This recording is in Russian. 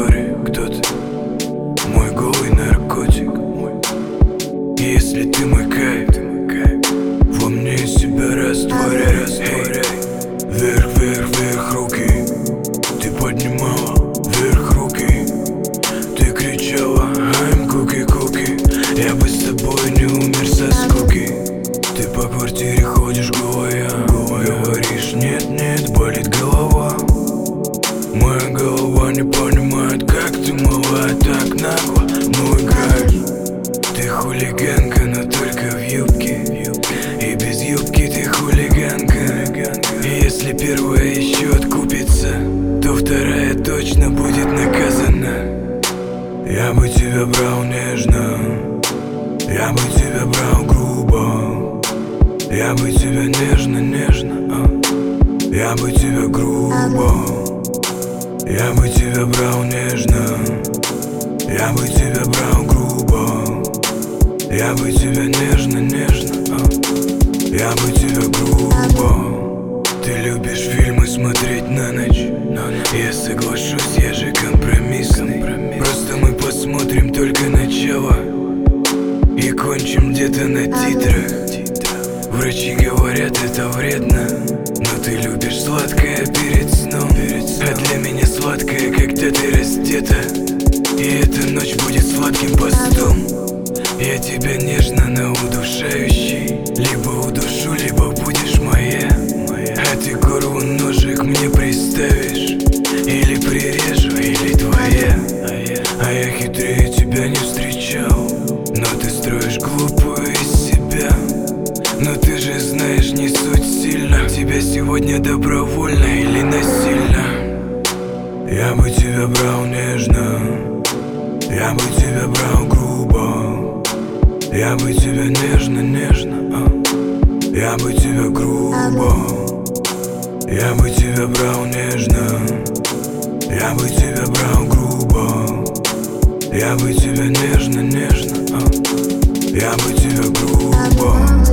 говори, кто ты? Мой голый наркотик. Если ты мой кайф, во мне себя растворяй. Вверх, вверх, вверх руки. Ты поднимала вверх руки. Ты кричала I'm cookie, cookie. Я бы с тобой не умер со скуки. Ты по квартире ходишь голая. Говоришь нет, нет, болит голова. Моя голова не понимает, как ты мала так нагло. Ну играешь. Ты хулиганка, но только в юбке. И без юбки ты хулиганка. И если первая еще откупится, то вторая точно будет наказана. Я бы тебя брал нежно, я бы тебя брал грубо. Я бы тебя нежно, нежно, я бы тебя грубо. Я бы тебя брал нежно, я бы тебя брал грубо. Я бы тебя нежно, нежно, я бы тебя грубо. Ты любишь фильмы смотреть на ночь. Я соглашусь, я же компромиссный. Просто мы посмотрим только начало и кончим где-то на титрах. Врачи говорят, это вредно, но ты любишь сладкое перед сном. А для меня сладкое, когда ты раздета. И эта ночь будет сладким постом. Я тебя нежно, но удушающий. Либо удушу, либо будешь моя. А ты горлу ножик мне приставишь. Или прирежу, или твоя. А я хитрее тебя не встречал. Но ты строишь глупую из себя. Но ты же знаешь, не суть сильно. Тебя сегодня добровольно или насильно. Я бы тебя брал нежно, я бы тебя брал грубо. Я бы тебя нежно, нежно, я бы тебя грубо. Я бы тебя брал нежно, я бы тебя брал грубо. Я бы тебя нежно, нежно, я бы тебя грубо.